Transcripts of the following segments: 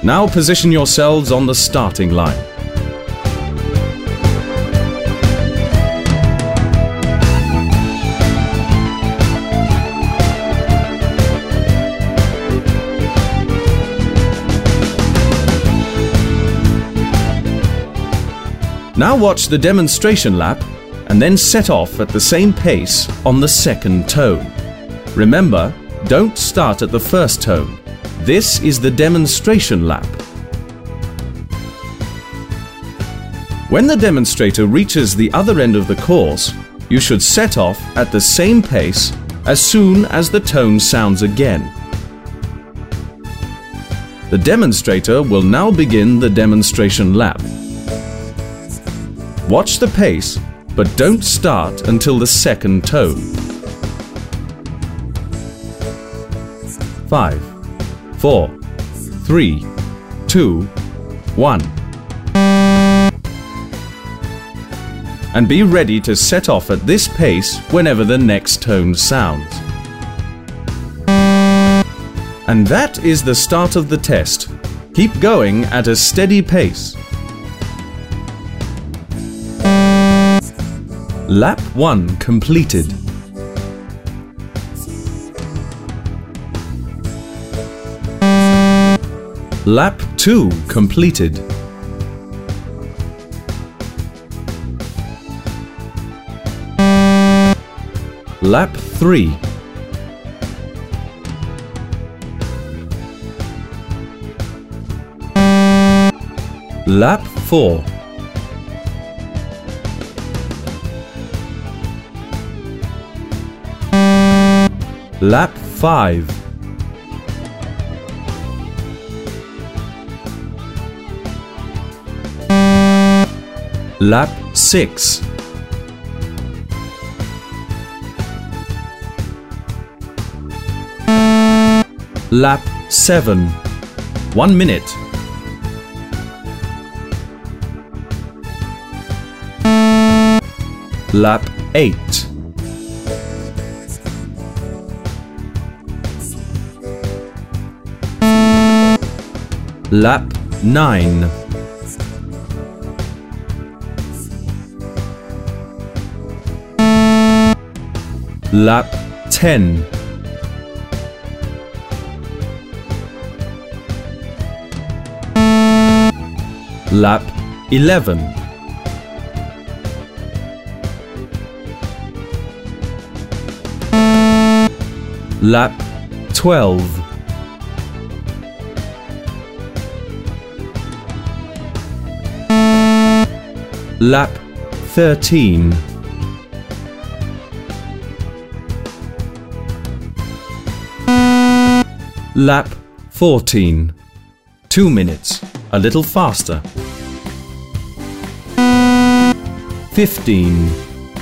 Now position yourselves on the starting line. Now watch the demonstration lap and then set off at the same pace on the second tone. Remember, don't start at the first tone. This is the demonstration lap. When the demonstrator reaches the other end of the course, you should set off at the same pace as soon as the tone sounds again. The demonstrator will now begin the demonstration lap. Watch the pace, but don't start until the second tone. 5, 4, 3, 2, 1. And be ready to set off at this pace whenever the next tone sounds. And that is the start of the test. Keep going at a steady pace. Lap 1 completed. Lap 2 completed. Lap 3. Lap 4. Lap 5. Lap 6. Lap 7. 1 minute. Lap 8. Lap 9. Lap 10. Lap 11. Lap 12. Lap 13. Lap 14. 2 minutes. A little faster. 15.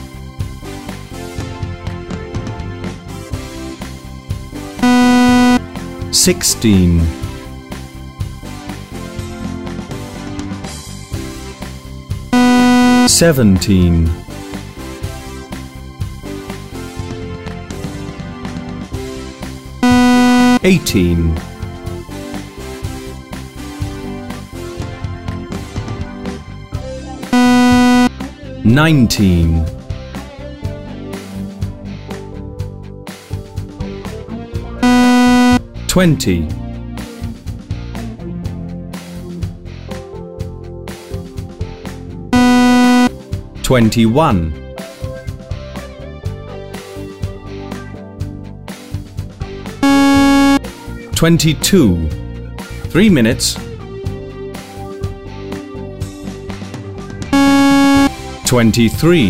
16. 17. 18. 19. 20. 21. 22. 3 minutes. 23.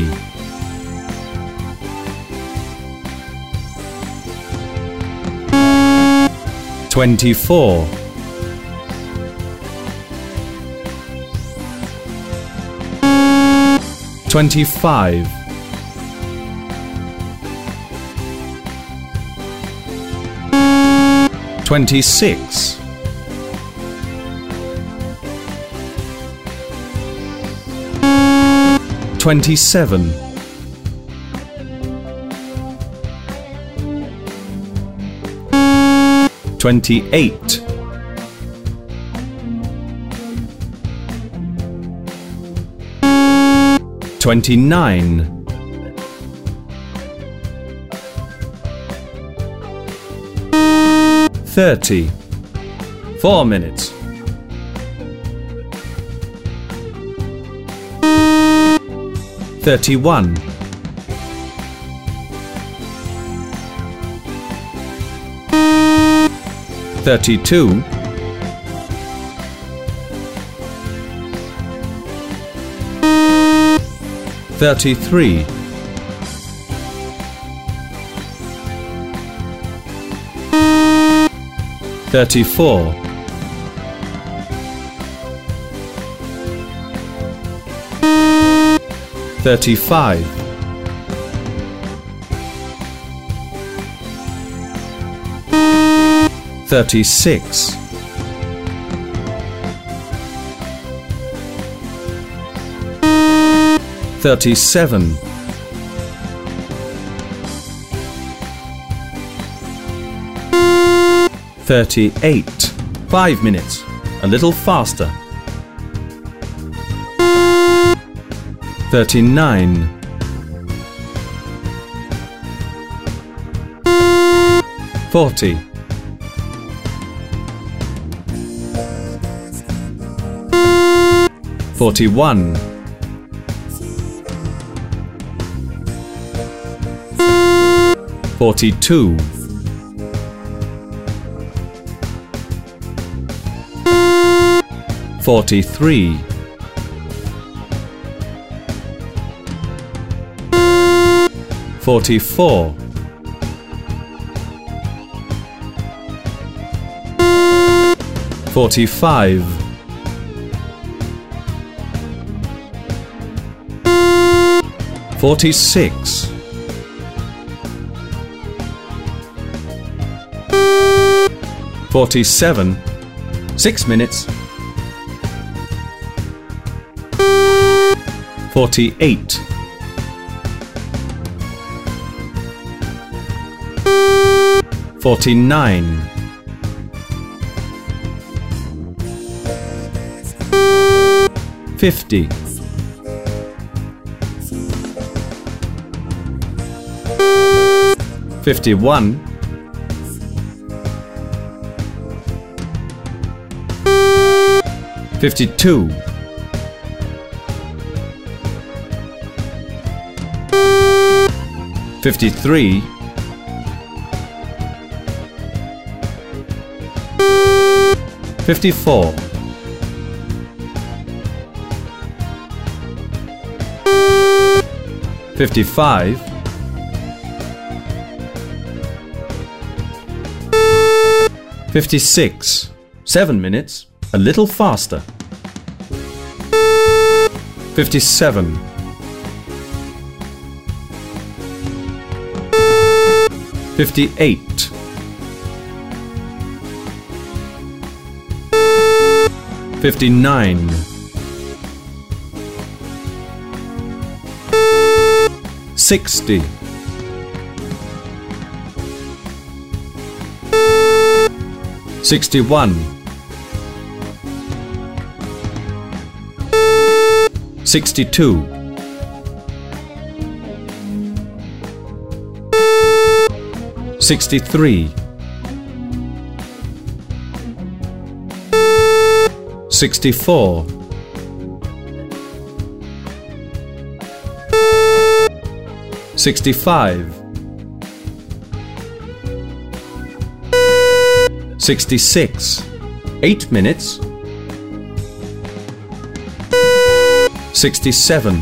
24. 25. 26. 27. 28. 29. 30. 4 minutes. 31. 32. 33. 34. 35. 36. 37. 38. 5 minutes. A little faster. 39. 40. 41. 42. 43. 44. 45. 46. 47. 6 minutes. 48. 49. 50. 51. 52. 53. 54. 55. 56. 7 minutes. A little faster. 57. 58. 59. 60. 61. 62. 63. 64. 65. 66. 8 minutes. 67.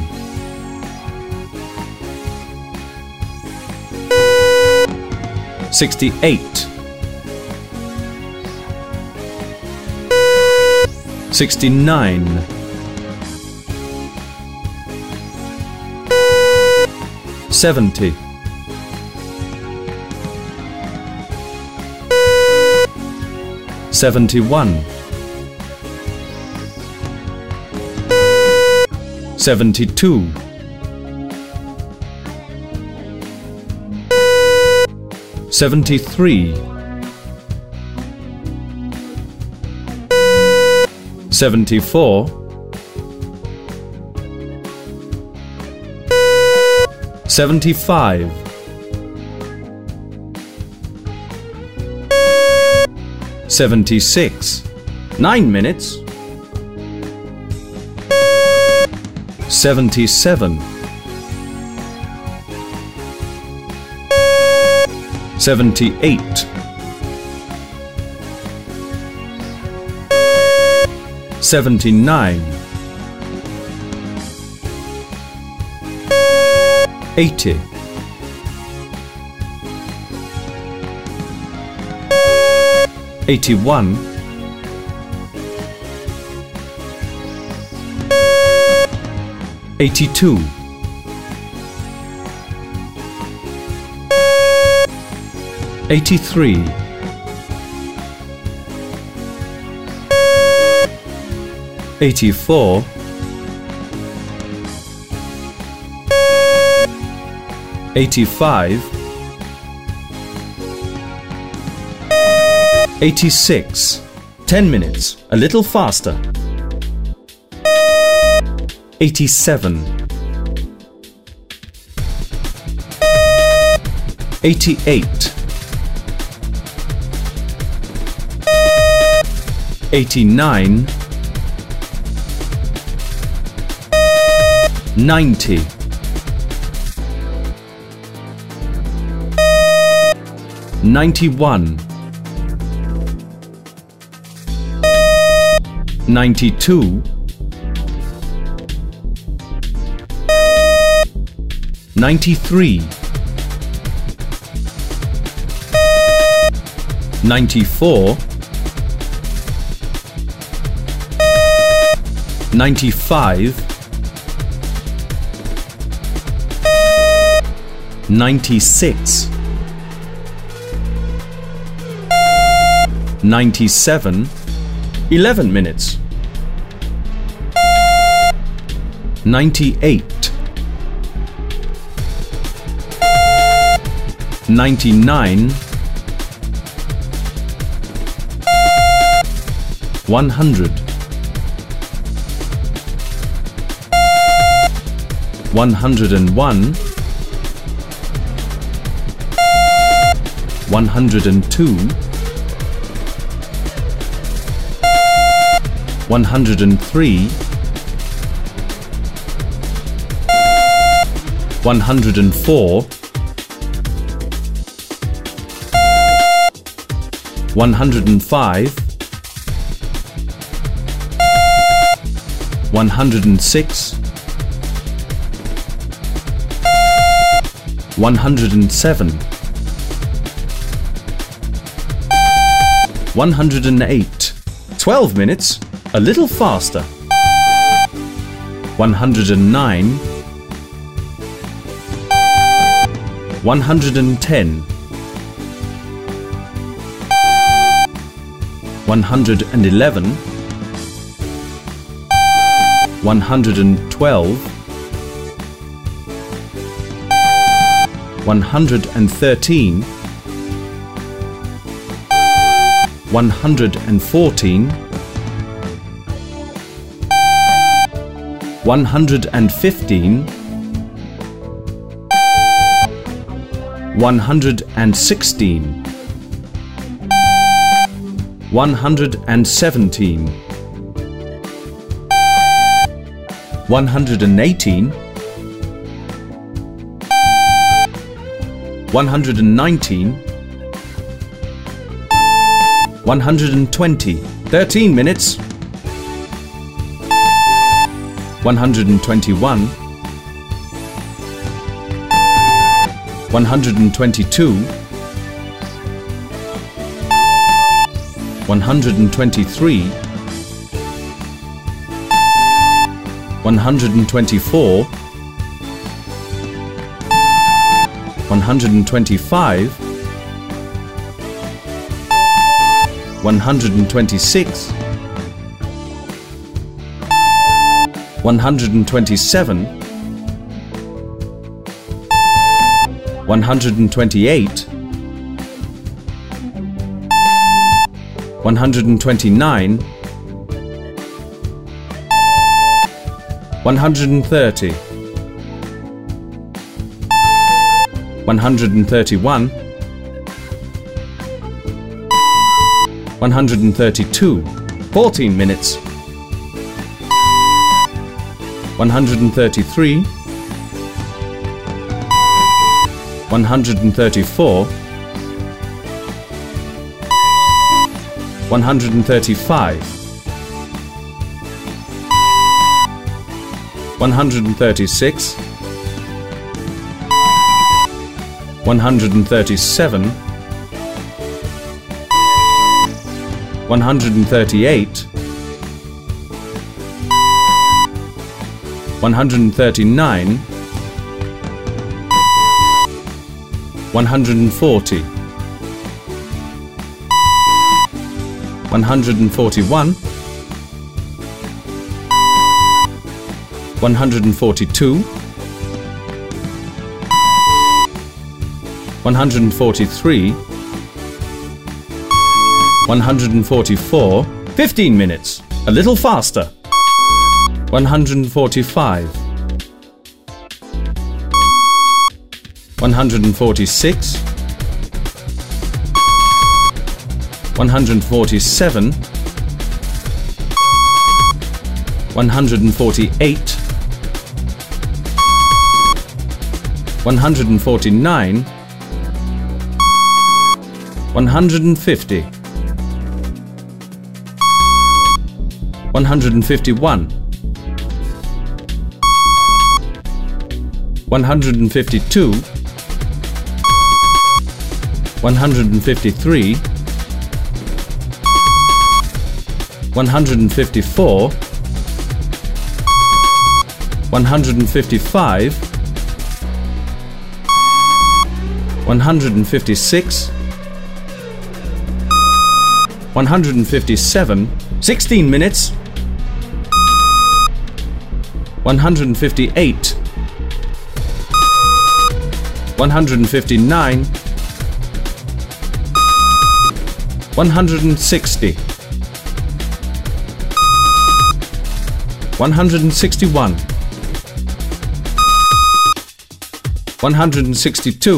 68. 69. 70. 71. 72. 73. 74. 75, 76, 9 minutes. 77, 78, 79, 80, 81, 82, 83, 84, 85, 86. 10 minutes. A little faster. 87, 88, 89, 90, 91, 92, 93, 94, 95, 96, 97. 11 minutes. 98, 99, 100, 101, 102, 103, 104, 105, 106, 107, 108. 12 minutes. A little faster. 109, 110, 111, 112, 113, 114, 115, 116, 117, 118, 119, 120. 13 minutes. 121, 122, 123, 124, 125, 126, 127, 128, 129, 130, 131, 132, 14 minutes. 133, 134, 135, 136, 137, 138, 139, 140, 141, 142, 143, 144, 15 minutes. A little faster. 145, 146, 147, 148, 149, 150, 151, 152, 153, 154, 155, 156, 157, 16 minutes. 158, 159, 160, 161, 162,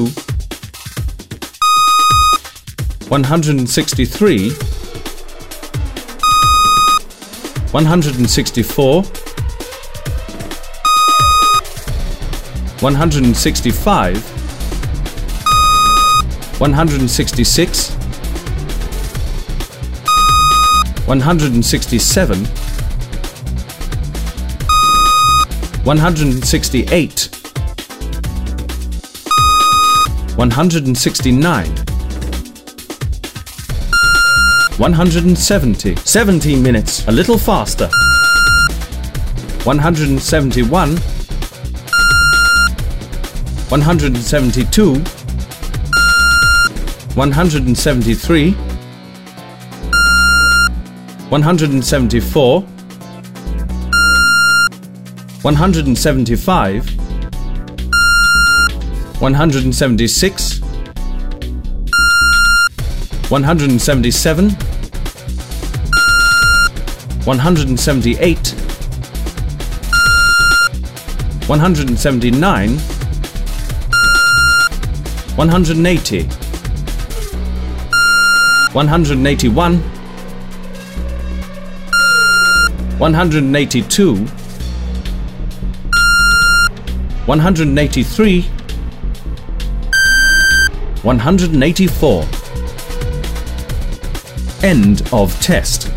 163, 164, 165, 166, 167, 168, 169, 170, 17 minutes, a little faster. 171, 172, 173, 174, 175, 176, 177, 178, 179, 180, 181, 182, 183, 184. End of test.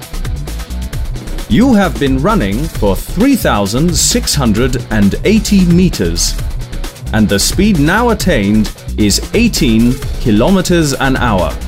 You have been running for 3,680 meters, and the speed now attained is 18 kilometers an hour.